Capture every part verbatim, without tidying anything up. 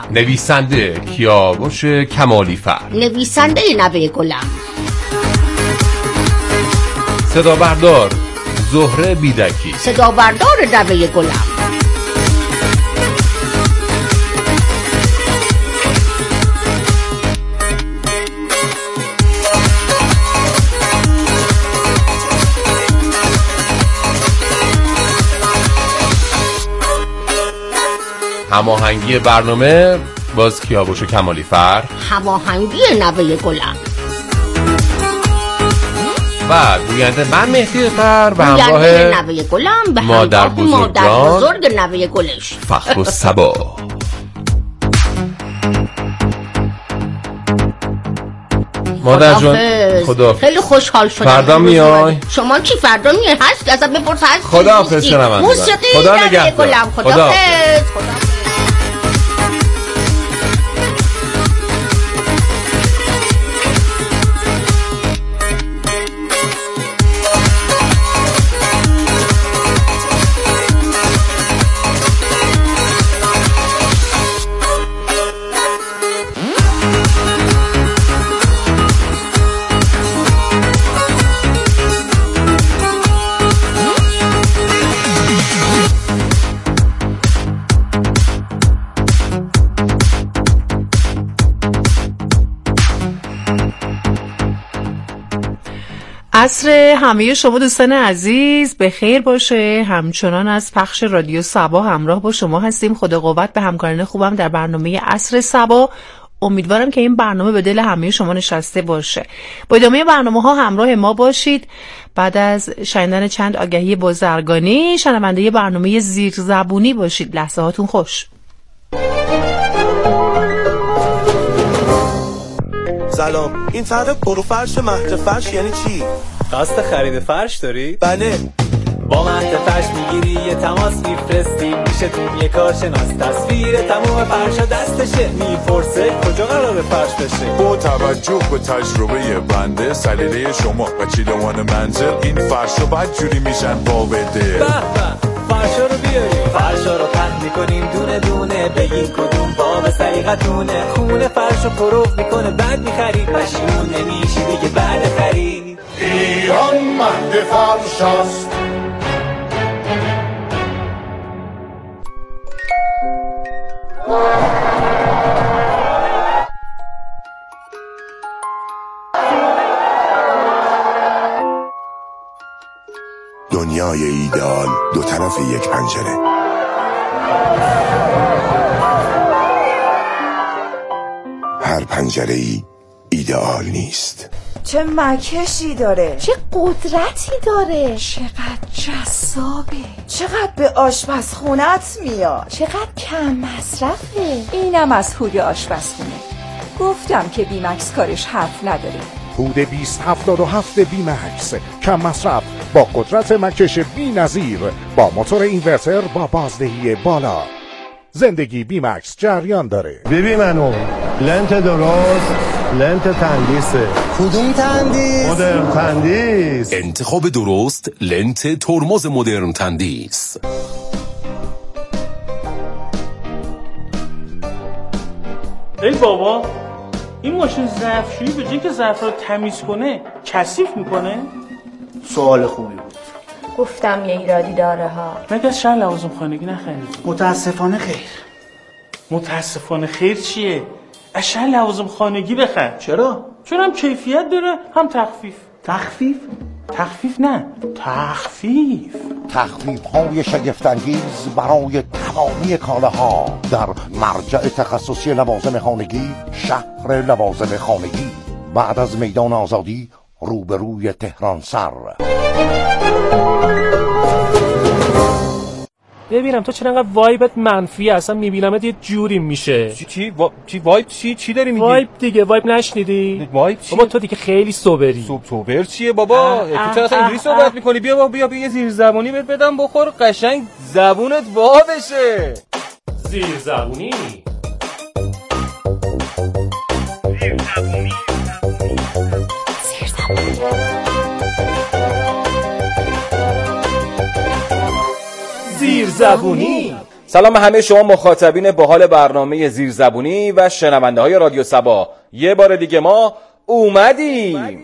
نویسنده کیاوش کمالیفر، نویسنده نوه گلم، صدا بردار زهره بیدکی، صدا بردار نوه گلم. هماهنگی برنامه باز کیاوش کمالیفر، هماهنگی نوه گلم و گوینده من مهدی فر به همراه نوه گلم به مادر همراه مادر بزرگ نوه گلش فخر و صبا. مادر جان خدا خیلی خوشحال شدم. فردا میای؟ شما کی فردا میای؟ هست ازت بپرس هست؟ خدا حافظ شنونده. موسیقی خدا نوه نگهدار. گلم. خدا خدا حافظ. عصر همه شما دوستان عزیز به خیر باشه. همچنان از پخش رادیو صبا همراه با شما هستیم. خدا قوت به همکاران خوبم در برنامه عصر صبا. امیدوارم که این برنامه به دل همه شما نشسته باشه. با ادامه برنامه ها همراه ما باشید. بعد از شنیدن چند آگهی بازرگانی شنونده برنامه زیرزبونی باشید. لحظه هاتون خوش. سلام، این طرح پروفرش مهد فرش یعنی چی؟ قصد خرید فرش داری؟ بله. با مهد فرش میگیری یه تماس میفرستی میشتون یه کارشناس تصویر تمام فرشا دستشه میپرسه کجا قرار فرش بشه. با توجه به تجربه بنده سلیقه شما و چیدمان منزل این فرشا بدجوری میشن باوده. به به فرشا رو بیاریم، فرشا رو پهن میکنیم دونه دونه، بگین کدوم باب سلیقتونه. خونه فرشو پروف میکنه بعد میخرید، پشیمون نمیشی دیگه بعد خرید. ایران مهد فرش است. دنیای ایدئال دو طرف یک پنجره. هر پنجره ای ایدئال نیست. چه مکشی داره، چه قدرتی داره، چقدر جذابه، چقدر به آشپزخونت میاد، چقدر کم مصرفه. اینم از هود آشپزخونه. گفتم که بیمکس کارش حرف نداره. هود بیست هفتاد و هفت بیمکس، کم مصرف با قدرت مکش بی نظیر، با موتور اینورتر با بازدهی بالا. زندگی بیمکس جریان داره. ببین منو لنت درست، لنت تندیسه. کدوم تندیس؟ مدرن تندیس. انتخاب درست لنت ترمز مدرن تندیس. ای بابا، این ماشین ظرفشویی به جای که ظرف رو تمیز کنه کثیف میکنه؟ سوال خوبی بود. گفتم یه ایرادی داره ها. مگه از شهر لوازم خانگی نخرید؟ متاسفانه خیر. متاسفانه خیر چیه؟ از شهر لوازم خانگی بخر. چرا؟ چون هم کیفیت داره هم تخفیف. تخفیف؟ تخفیف نه، تخفیف. تخفیف های شگفت‌انگیز برای تمامی کالاها در مرجع تخصصی لوازم خانگی، شهر لوازم خانگی، بعد از میدان آزادی روبروی تهران سر. ببینم تو چرا انقدر وایبت منفیه؟ اصلا میبینمت یه جوری میشه. چی چی وا... چی وایب چی چی داری میگی؟ وایب دیگه، وایب نشنیدی؟ وایب چی؟ بابا تو دیگه خیلی سوبری. سوب سوبر چیه بابا؟ تو چرا اصلا اینجوری صحبت میکنی؟ بیا بابا بیا بیا یه زیر زبونی بهت بدم بخور قشنگ زبونت وا بشه. زیر زبونی. زیر زبونی. زیر زبونی. زیر زبونی. سلام همه شما مخاطبین باحال برنامه زیرزبونی و شنونده های رادیو صبا. یه بار دیگه ما اومدیم.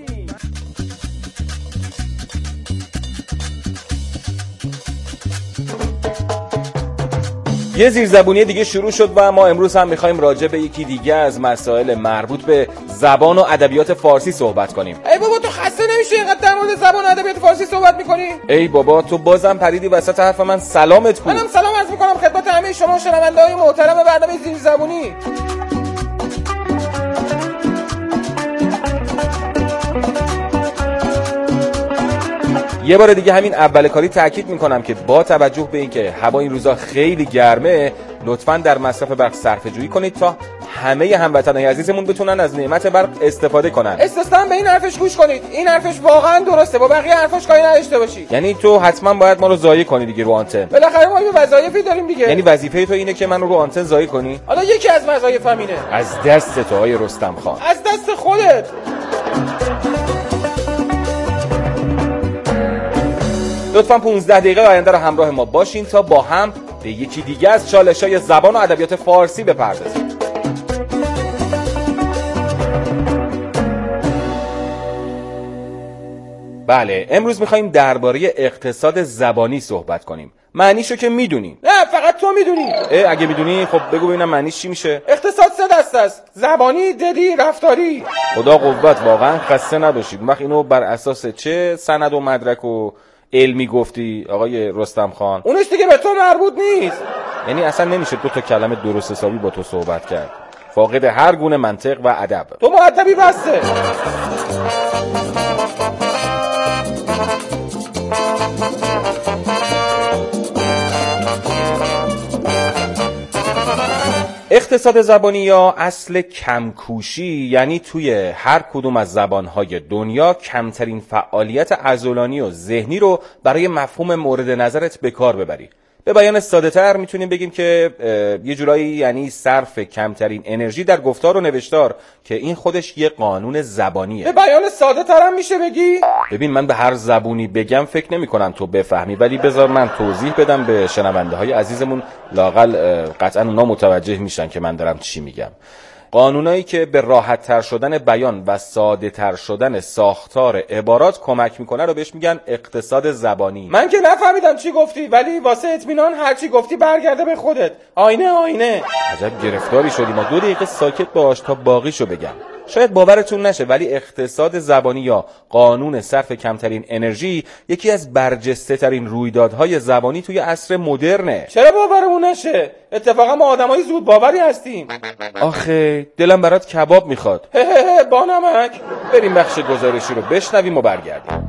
یه زیرزبونی دیگه شروع شد و ما امروز هم میخوایم راجع به یکی دیگه از مسائل مربوط به زبان و ادبیات فارسی صحبت کنیم. ای بابا تو خسته نمیشی اینقدر در مورد زبان و ادبیات فارسی صحبت میکنی؟ ای بابا تو بازم پریدی وسط حرف من. سلامت کو. منم سلام عرض میکنم خدمت همه شما شنونده‌های محترم برنامه زیرزبونی. یه بار دیگه همین اول کاری تاکید میکنم که با توجه به اینکه هوا این روزا خیلی گرمه لطفاً در مصرف برق صرفه‌جویی کنید تا همه هموطنای عزیزمون بتونن از نعمت برق استفاده کنن. استثنا به این حرفش گوش کنید. این حرفش واقعا درسته. با بقیه حرفاش کاری نداشته باشی. یعنی تو حتما باید ما رو ضایع کنی دیگه رو آنتن. بالاخره ما یه وظایفی داریم دیگه. یعنی وظیفه تو اینه که من رو آنتن ضایع کنی؟ حالا یکی از وظایفم اینه. از دست تو آقای رستم خان. از دست خودت. لطفاً پانزده دقیقه آینده رو همراه ما باشین تا با هم به یکی دیگه از چالش‌های زبان و ادبیات فارسی بپردازیم. بله، امروز می‌خوایم درباره اقتصاد زبانی صحبت کنیم. معنیشو که میدونی؟ نه، فقط تو میدونی. اگه میدونی خب بگو ببینم معنیش چی میشه؟ اقتصاد سه دسته است: زبانی، ددی، رفتاری. خدا قوت، واقعا خسته نباشید. وقت اینو بر اساس چه سند و مدرک و علمی گفتی آقای رستم خان؟ اونش دیگه به تو مربوط نیست. یعنی اصلا نمیشه دو تا کلمه درست حسابی با تو صحبت کرد. فاقد هر گونه منطق و ادب. تو مؤدبی بسته. اقتصاد زبانی یا اصل کمکوشی یعنی توی هر کدوم از زبانهای دنیا کمترین فعالیت عضلانی و ذهنی رو برای مفهوم مورد نظرت به کار ببری. به بیان ساده تر میتونیم بگیم که یه جورایی یعنی صرف کمترین انرژی در گفتار و نوشتار که این خودش یه قانون زبانیه. به بیان ساده ترم میشه بگی؟ ببین من به هر زبونی بگم فکر نمی کنم تو بفهمی، ولی بذار من توضیح بدم به شنونده های عزیزمون، لااقل قطعا اونا متوجه میشن که من دارم چی میگم. قانونایی که به راحت تر شدن بیان و ساده تر شدن ساختار عبارات کمک میکنه رو بهش میگن اقتصاد زبانی. من که نفهمیدم چی گفتی، ولی واسه اطمینان هر چی گفتی برگرده به خودت. آینه آینه. عجب گرفتاری شدی. ما دو دقیقه ساکت باش تا باقیشو بگم. شاید باورتون نشه ولی اقتصاد زبانی یا قانون صرف کمترین انرژی یکی از برجسته ترین رویدادهای زبانی توی عصر مدرنه. چرا باورمون نشه؟ اتفاقا ما آدمای زود باوری هستیم. آخه دلم برات کباب میخواد. هه هه هه با نمک. بریم بخش گزارشی رو بشنویم و برگردیم.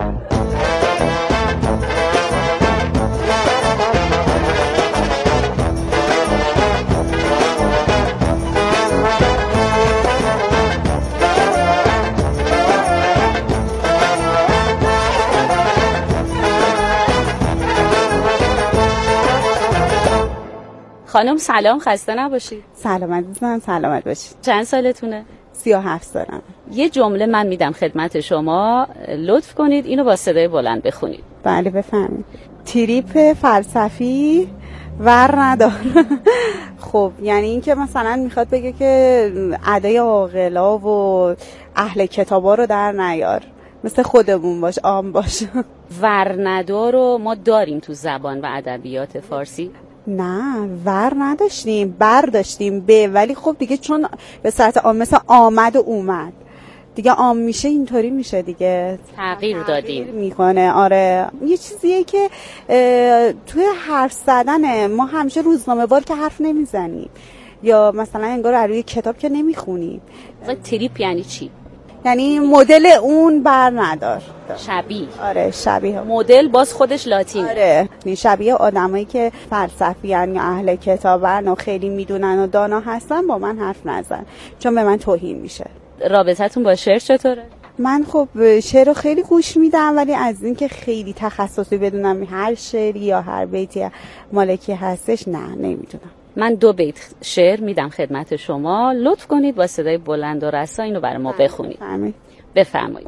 خانم سلام، خسته نباشید. سلام عزیزم، سلامت باشید. چند سالتونه؟ سی و هفت سالم. یه جمله من میدم خدمت شما، لطف کنید اینو با صدای بلند بخونید. بله بفهمید. تریپ فلسفی ور ندار. خب یعنی این که مثلا میخواد بگه که ادای عاقلا و اهل کتابا رو در نیار، مثل خودمون باش، عام باش. ور ندار رو ما داریم تو زبان و ادبیات فارسی؟ نه ور نداشتیم، بر داشتیم به، ولی خب دیگه چون به صورت عام مثل آمد و اومد دیگه عام میشه، اینطوری میشه دیگه، تغییر دادیم میکنه. آره یه چیزیه که توی حرف زدن ما همیشه روزنامه وار که حرف نمیزنیم یا مثلا انگار روی کتاب که نمیخونیم. تریپ یعنی چی؟ یعنی مدل اون بر ندار، شبیه. آره شبیه. مدل باز خودش لاتین. آره شبیه آدمایی که فلسفیان یا اهل کتابن و خیلی میدونن و دانا هستن با من حرف نزن، چون به من توهین میشه. رابطتون با شعر چطوره؟ من خب شعر رو خیلی گوش میدم، ولی از این که خیلی تخصصی بدونم هر شعری یا هر بیتی مالکی هستش نه نمیدونم. من دو بیت شعر میدم خدمت شما، لطف کنید با صدای بلند و رسا اینو برای ما بخونید. بفرمایید.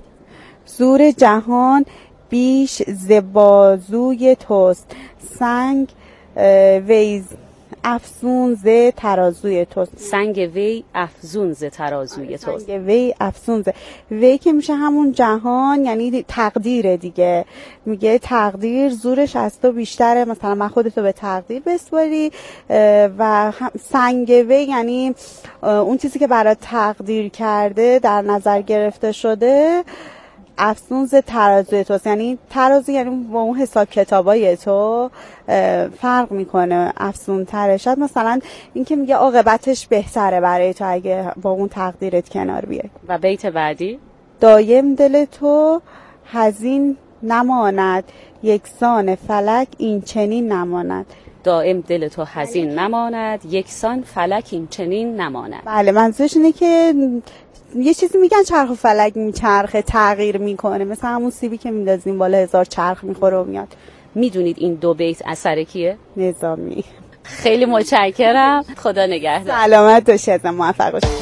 زور جهان بیش ز بازوی توست، سنگ ویز افزون ز ترازوی توست. سنگ وی افزون ز ترازوی توست. سنگ وی افزون ز وی که میشه همون جهان، یعنی تقدیره دیگه. میگه تقدیر زورش از تو بیشتره، مثلا من خودتو به تقدیر بسپاری. و سنگ وی یعنی اون چیزی که برای تقدیر کرده در نظر گرفته شده افزون ز ترازوی توست. یعنی ترازو یعنی با اون حساب کتابای تو فرق میکنه، افزون تره. شاید مثلا این که میگه عاقبتش بهتره برای تو اگه با اون تقدیرت کنار بیای. و بیت بعدی دایم دل تو حزین نماند، یکسان فلک این چنین نماند. دائم دل تو حزین نماند، یکسان فلک این چنین نماند. بله، منظورش اینه که یه چیزی میگن چرخ و فلک میچرخه، تغییر میکنه، مثل همون سیبی که میندازیم بالا هزار چرخ میخوره و میاد. میدونید این دو بیت اثر کیه؟ نظامی. خیلی متشکرم، خدا نگهدار. سلامت باشی، ازم موفق باشی.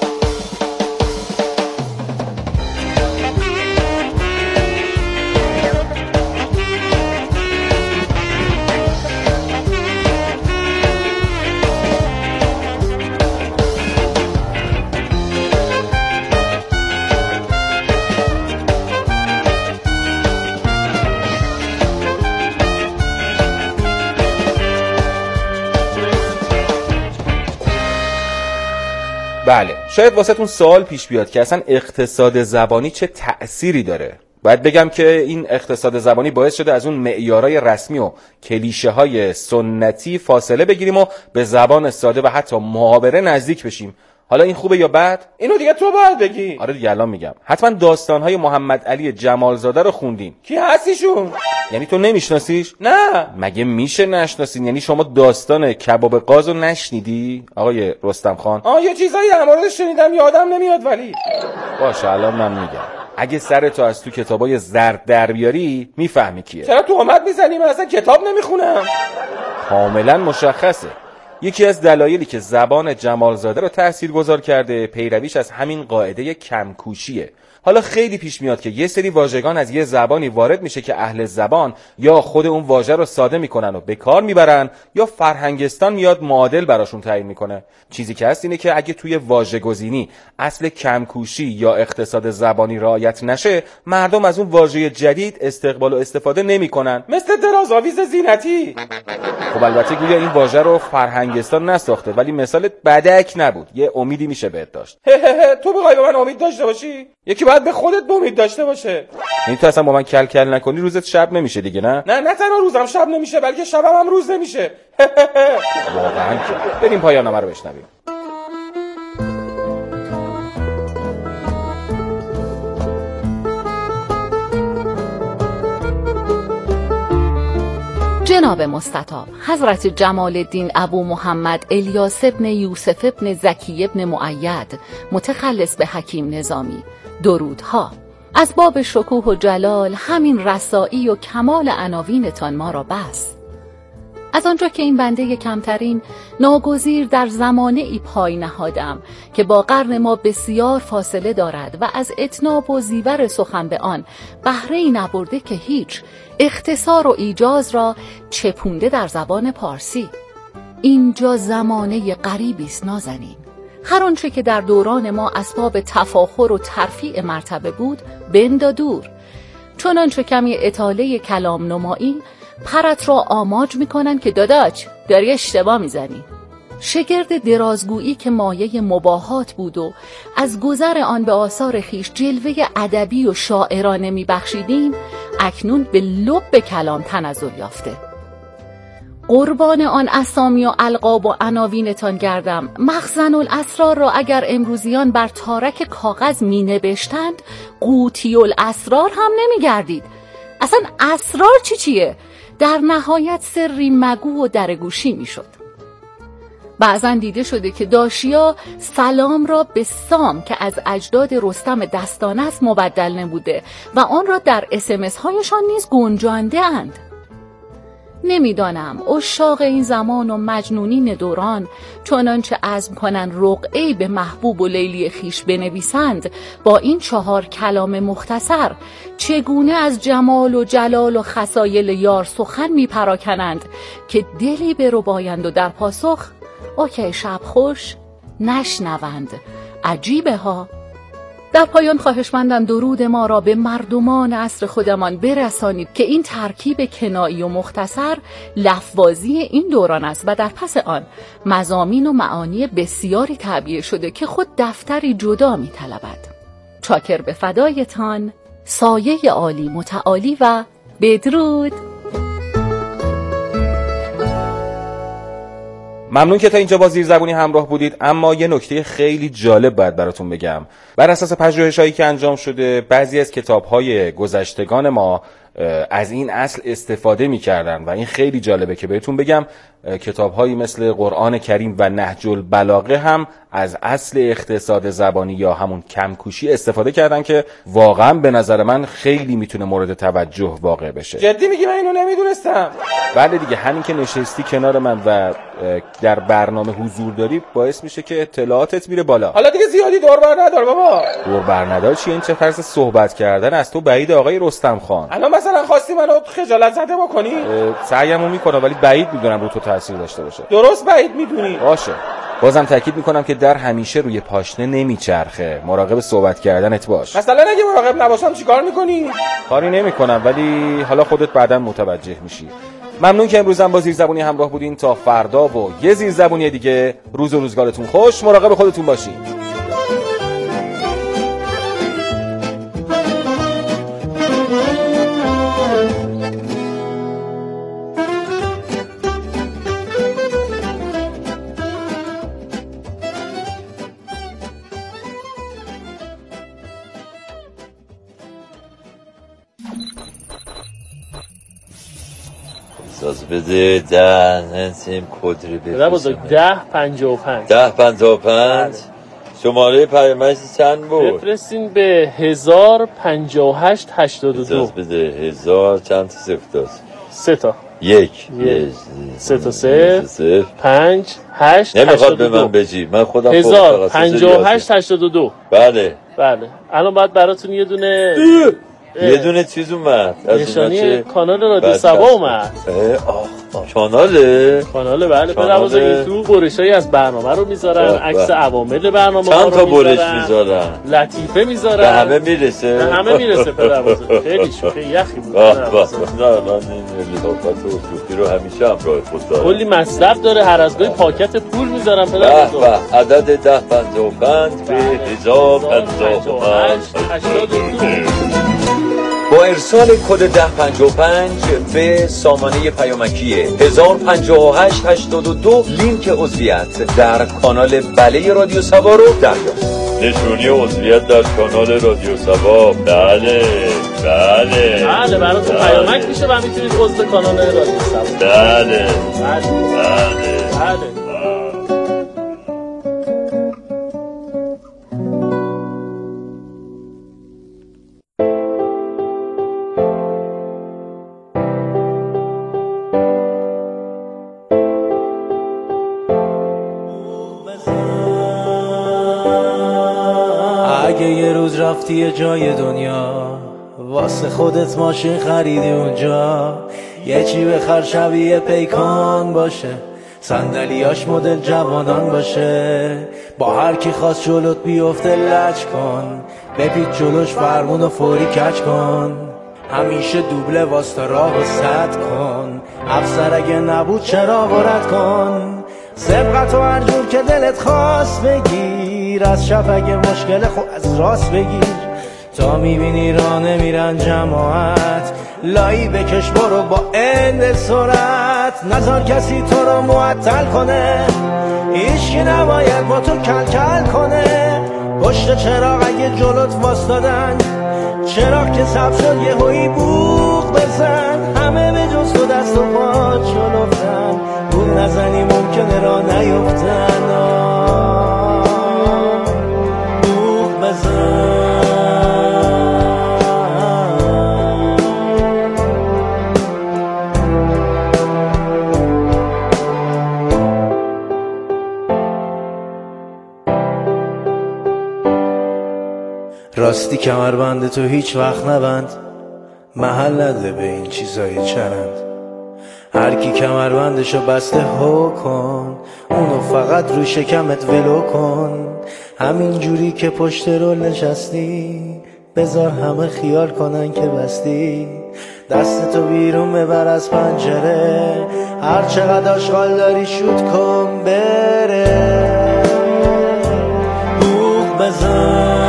بله، شاید واسهتون سوال پیش بیاد که اصلا اقتصاد زبانی چه تأثیری داره. باید بگم که این اقتصاد زبانی باعث شده از اون معیارهای رسمی و کلیشه های سنتی فاصله بگیریم و به زبان ساده و حتی محاوره نزدیک بشیم. حالا این خوبه یا بد؟ اینو دیگه تو باید بگی. آره دیگه الان میگم. حتما داستانهای محمد علی جمالزاده رو خوندین. کی هستیشون؟ یعنی تو نمیشناسیش؟ نه. مگه میشه نشناسین؟ یعنی شما داستان کباب قاز رو نشنیدی آقای رستم خان؟ آه یه چیزایی در موردش شنیدم یادم نمیاد ولی. باشه الان من میگم. اگه سرتو از تو کتابای زرد در بیاری میفهمی کیه. چرا تهمت میزنی؟ من اصلا کتاب نمیخونم. کاملا مشخصه. یکی از دلایلی که زبان جمالزاده رو تاثیرگذار کرده پیرویش از همین قاعده کمکوشیه. حالا خیلی پیش میاد که یه سری واژگان از یه زبانی وارد میشه که اهل زبان یا خود اون واژه رو ساده میکنن و به کار میبرن یا فرهنگستان میاد معادل براشون تعیین میکنه. چیزی که هست اینه که اگه توی واژه‌گزینی اصل کمکوشی یا اقتصاد زبانی رعایت نشه، مردم از اون واژه جدید استقبال و استفاده نمیکنن. مثل درازآویز زینتی. خب البته گویا این واژه رو فرهنگستان نساخته، ولی مثالت بدک نبود. یه امیدی میشه بهت داشت. تو بخوای به من امید داشته باشی؟ یکی باید به خودت امید داشته باشه. یعنی تو اصلا با من کل کل نکنی روزت شب نمیشه دیگه، نه؟ نه نه تنها روزم شب نمیشه بلکه شبم هم روز نمیشه. واقعا که بریم پایان‌نامه رو بشنویم. جناب مستطاب حضرت جمال الدین ابو محمد الیاس ابن یوسف ابن زکی ابن مؤید متخلص به حکیم نظامی، درودها. از باب شکوه و جلال همین رسایی و کمال عناوینتان ما را بس. از آنجا که این بنده کمترین ناگزیر در زمانه ای پای نهادم که با قرن ما بسیار فاصله دارد و از اتناب و زیور سخن به آن بهره ای نبرده که هیچ، اختصار و ایجاز را چپونده در زبان پارسی. اینجا زمانه غریبی است نازنین. هر آنچه که در دوران ما اسباب تفاخر و ترفیع مرتبه بود بندا دور. چنانچه کمی اطاله کلام نمایی پرت را آماج میکنن که داداش داری اشتباه میزنی. شگرد درازگویی که مایه مباهات بود و از گذر آن به آثار خیش جلوه ادبی و شاعرانه میبخشیدیم، اکنون به لب کلام تنزل یافته. قربان آن اسامی و القاب و عناوینتان گردم. مخزن الاسرار را اگر امروزیان بر تارک کاغذ می نبشتند، قوطی الاسرار هم نمی گردید. اصلا اسرار چی چیه؟ در نهایت سری مگو و درگوشی می شد. بعضن دیده شده که داشیا سلام را به سام که از اجداد رستم دستانه است مبدل نموده و آن را در اسمس هایشان نیز گنجانده اند. نمیدانم عشاق این زمان و مجنونین دوران چنانچه عزم کنن رقعه‌ای به محبوب و لیلی خیش بنویسند با این چهار کلام مختصر چگونه از جمال و جلال و خصایل یار سخن میپراکنند که دلی بربایند و در پاسخ اوکی شب خوش نشنوند. عجیبه ها. در پایان خواهشمندم درود ما را به مردمان عصر خودمان برسانید که این ترکیب کنایی و مختصر لفظی این دوران است و در پس آن مضامین و معانی بسیاری تعبیه شده که خود دفتری جدا می طلبد. چاکر به فدایتان، سایه عالی متعالی و بدرود. ممنون که تا اینجا با زیرزبونی همراه بودید. اما یه نکته خیلی جالب باید براتون بگم. بر اساس پژوهش‌هایی که انجام شده بعضی از کتاب‌های گذشتگان ما از این اصل استفاده می‌کردن و این خیلی جالبه که بهتون بگم. کتاب‌هایی مثل قرآن کریم و نهج البلاغه هم از اصل اقتصاد زبانی یا همون کمکوشی استفاده کردن که واقعا به نظر من خیلی میتونه مورد توجه واقع بشه. جدی میگی؟ من اینو نمیدونستم. بله دیگه، همین که نشستی کنار من و در برنامه حضور داری باعث میشه که اطلاعاتت میره بالا. حالا دیگه زیادی دور بر ندار بابا. دور بر ندار چیه؟ این چه طرز صحبت کردن از تو بعید آقای رستم خان. الان مثلا خواستی منو خجالت زده بکنی؟ سعیمو میکنم ولی بعید میدونم رو تو تاثیر داشته باشه. درست بعید میدونی. باشه. بازم تاکید میکنم که در همیشه روی پاشنه نمیچرخه. مراقب صحبت کردنت باش. مثلا اگه مراقب نباشم چیکار میکنی؟ کاری نمیکنم ولی حالا خودت بعداً متوجه میشی. ممنون که امروزم با زیرزبونی همراه بودین. تا فردا و یه زیرزبونی دیگه، روز و روزگارتون خوش. مراقب خودتون باشین. اجازه بده ده نسیم کدری بفرستم. بزرگ ده پنجاه و پنج ده پنجاه و پنج شماره پیامک چند بود؟ بفرستین به هزار پنجاه و هشت هشتاد و دو. اجازه بده هزار چند تا صفر داست؟ سه تا. یک سه تا صفر پنج هشت نمیخواد به من بجی، من خودم هزار پنجاه و هشت هشتاد و دو. بله بله. الان باید براتون یه دونه یه دونه چیز اومد نشانی کانال رادیو سبا اومد. آه کاناله کاناله بله. پدر بزرگی تو برشایی از برنامه رو میذارن، عکس عوامل برنامه چند تا برش میذارن، لطیفه میذارن، به همه میرسه، به همه میرسه. پدر بزرگی خیلی شوخی یخی بود. نه نه این لطافت و شوخی رو همیشه همراه خود داره. کلی مصرف داره، هر از گاهی پاکت پول میذارن. پدر بزرگی عدد ده پنجاه و پنج به هزار پنجاه و هشت هشتاد و دو. با ارسال کد ده پنجاه و پنج به سامانه پیامکی هزار پنجاه و هشت هشتاد و دو لینک عضویت در کانال بله رادیو سبا رو دریافت. نشونی عضویت در کانال رادیو سبا. بله بله بله براتون پیامک میشه و میتونید عضو کانال رادیو سبا. بله بله بله بله. اگه یه روز رفتی یه جای دنیا واسه خودت ماشین خریدی اونجا، یه چی بخر شبیه پیکان باشه، صندلیاش مدل جوانان باشه، با هر کی خواست جلوت بیفته لج کن، بپیچ جلوش فرمون و فوری کج کن، همیشه دوبله واسه راه و سد کن، افسر اگه نبود چرا ورد کن، سبقت و هر جور که دلت خواست بگیر، از شب اگه مشکل خود از راست بگیر، تا میبینی راه نمیرن جماعت، لایی بکش برو با اند سرعت، نذار کسی تو رو معطل کنه، هیچکی نباید با تو کل کل کنه، پشت چراغ اگه جلوت واسدادن، چراغ که سبز شد یه هوی بوق بزن، همه به جز تو دست و پا چلوفتن، بوق نزنی ممکنه را نیفتن، بوق بزن. راستی کمربند تو هیچ وقت نبند، محل نده به این چیزای چرند. هر کی کمربندشو بسته هو کن، اونو فقط رو شکمت ولو کن. همین جوری که پشت رول نشستی، بذار همه خیال کنن که بستی. دستتو بیرون ببر از پنجره، هر چقدر آشغال داری شوت کن بره. بوق بزن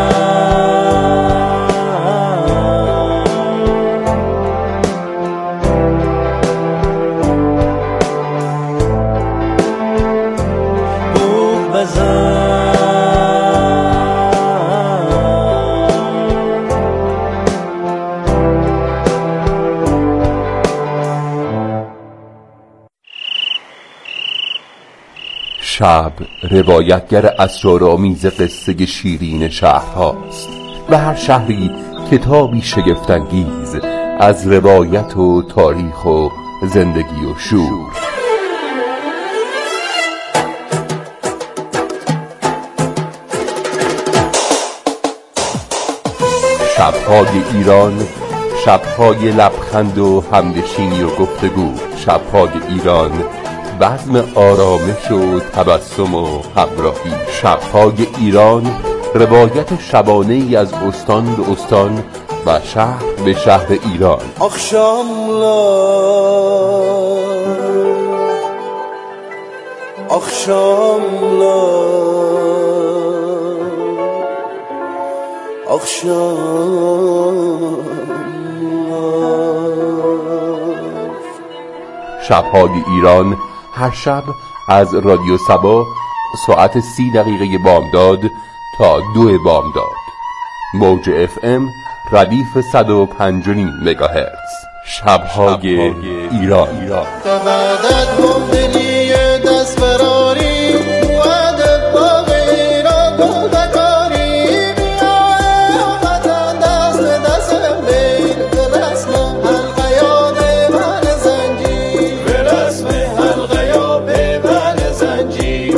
بوق بزن شب روایتگر اسرارآمیز قصه شیرین شهرهاست و هر شهری کتابی شگفت‌انگیز از روایت و تاریخ و زندگی و شور. شب‌های ایران، شب‌های لبخند و همنشینی و گفتگو. شب‌های ایران، بزم آرامش و تبسم و همراهی. شب‌های ایران، روایت شبانه ای از استان به استان و شهر به شهر ایران. آخشاملا آخشاملا آخشام. شب‌های ایران هر شب از رادیو صبا ساعت سی دقیقه بامداد تا دو بامداد. موج اف ام ردیف صد و پنج و نیم مگاهرتز. شب‌های ایران. دست فراری وعده باقی را بودکاری بیای وطن دست دست میل به رسم حلقه یاد من زنجیر، به رسم حلقه یاد من زنجیر.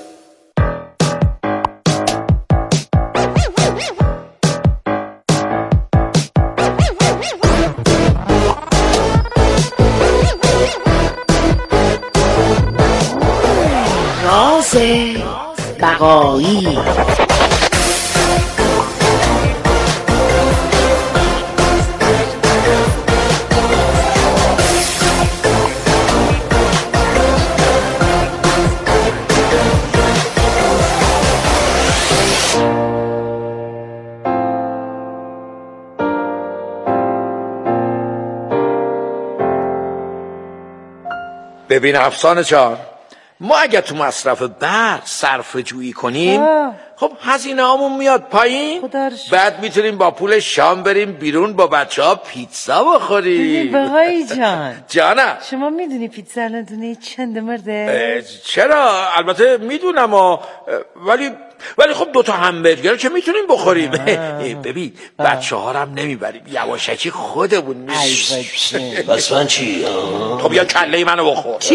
راز بقایی. ببین افسانه جان، ما اگه تو مصرف برق صرف جویی کنیم خب هزینه هامون میاد پایین، بعد میتونیم با پول شام بریم بیرون با بچه ها پیتزا بخوریم. بقایی جان جانم، شما میدونی پیتزا الان دونه چند مرده؟ چرا؟ البته میدونم و ولی ولی خب دوتا همبرگر که میتونیم بخوریم. ببین بچه ها هم نمیبریم، یواشکی خودمون میشیم. بس من چی؟ تو بیا کله منو بخور. چی؟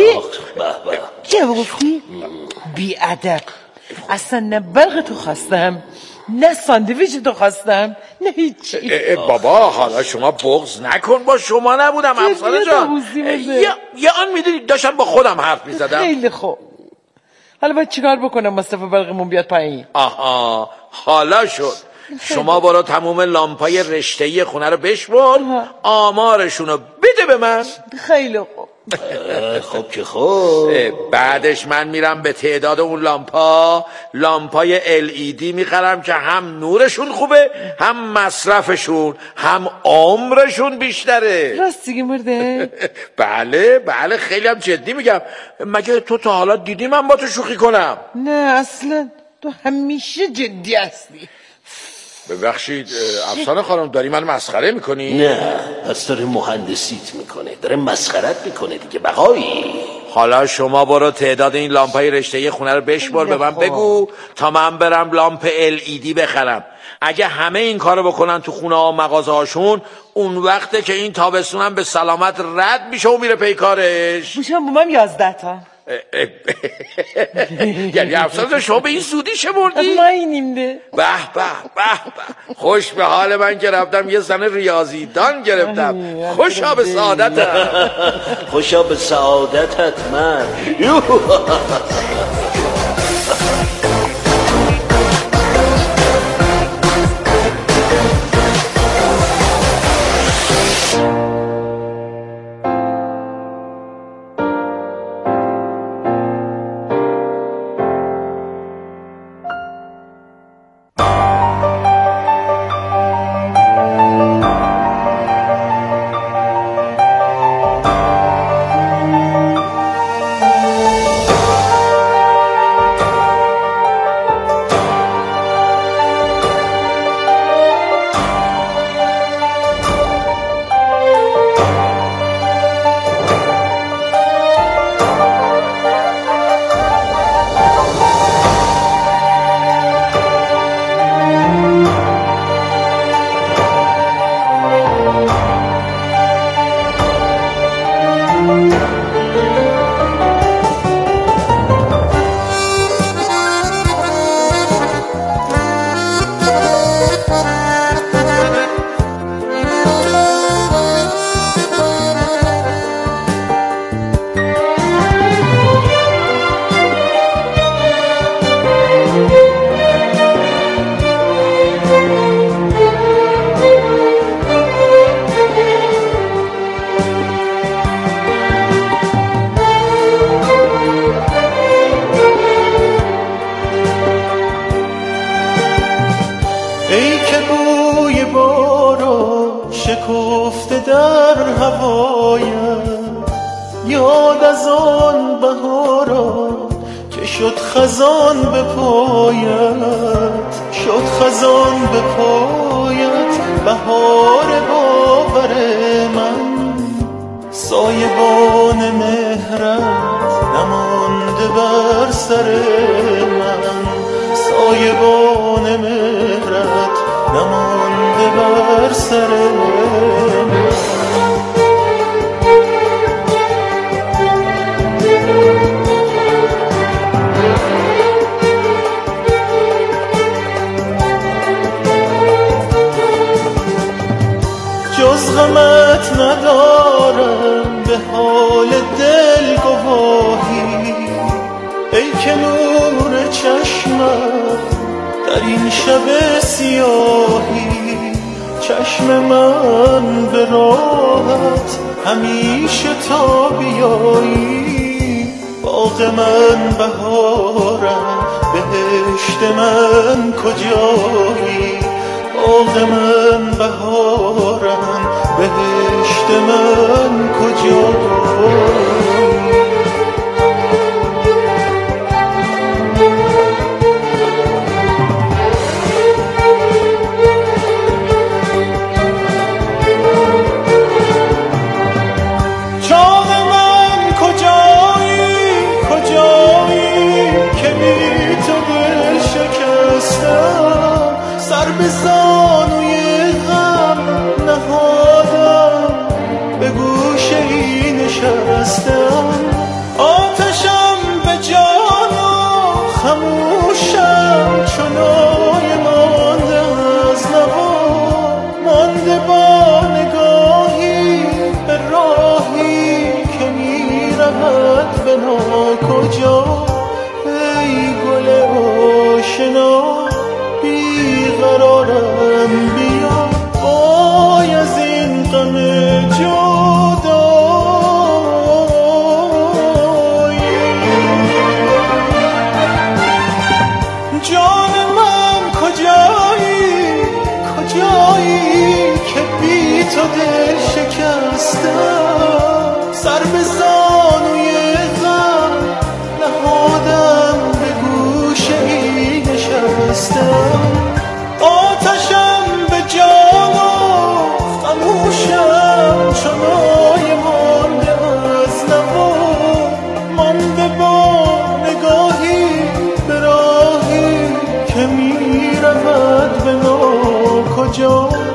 چه گفتی؟ بی ادب. اصلا نه برق تو خواستم نه ساندویچ تو خواستم نه هیچی. بابا حالا شما بغض نکن، با شما نبودم افسانه جان. یا آن میدونی داشتم با خودم حرف میزدم. خیلی خوب، حالا باید چیکار بکنم مصرف برقمون بیاد پایین؟ آها حالا شد. شما برو تموم لامپای رشته‌ای خونه رو بشمر، آمارشونو بده به من. خیلی خوب. خب که خب بعدش من میرم به تعداد اون لامپا لامپای ال ای دی میخرم که هم نورشون خوبه هم مصرفشون هم عمرشون بیشتره. راستی مرده؟ بله بله خیلی هم جدی میگم. مگه تو تا حالا دیدی من با تو شوخی کنم؟ نه اصلا، تو همیشه جدی هستی. ببخشید افسانه خانم، داری من مسخره میکنی؟ نه پس داره مهندسیت میکنه، داره مسخرت میکنه دیگه. بقایی حالا شما برو تعداد این لامپای رشته‌ای خونه رو بشمر به من بگو تا من برم لامپ ال ای دی بخرم. اگه همه این کارو بکنن تو خونه ها و مغازه هاشون، اون وقته که این تابستونم به سلامت رد میشه و میره پی کارش. میشم بومم یازده تا. یعنی افسانه شما به این زودی شمردی؟ ما اینیم ده. به به به به، خوش به حال من که رفتم یه زن ریاضیدان گرفتم. خوشا به سعادتت. خوشا به سعادتت من. شکفته در هوایم، یاد از آن بهارا که شد خزان به پایت، شد خزان به پایت. بهار باور من، سایبان مهرت نمانده بر سر من، سایبان مهرت نمانده بر سر من. جز غمت ندارم به حال دل گواهی، ای که نور چشمت در این شب سیاهی. چشم من به راحت همیشه تا بیایی، باغ من بهارم بهشت من کجایی، باغ من بهارم بهشت من کجایی. سر به زانوی غم نهادم، به گوشه ای نشستم. آتشم به جان و خموشم، چنای مانده از نوا، مانده با نگاهی به راهی که می رود به ناکجا. ای گل آشنا بیقرارم، بیا وای از این غم جدایی. جان من کجایی، کجایی که بی تو دل شکستم. سر به زانوی غم نهادم، به گوشه ای نشستم. آتشم به جان و خموشم، چنای مانده از نوا، مانده با نگاهی به راهی که می رود به ناکجا.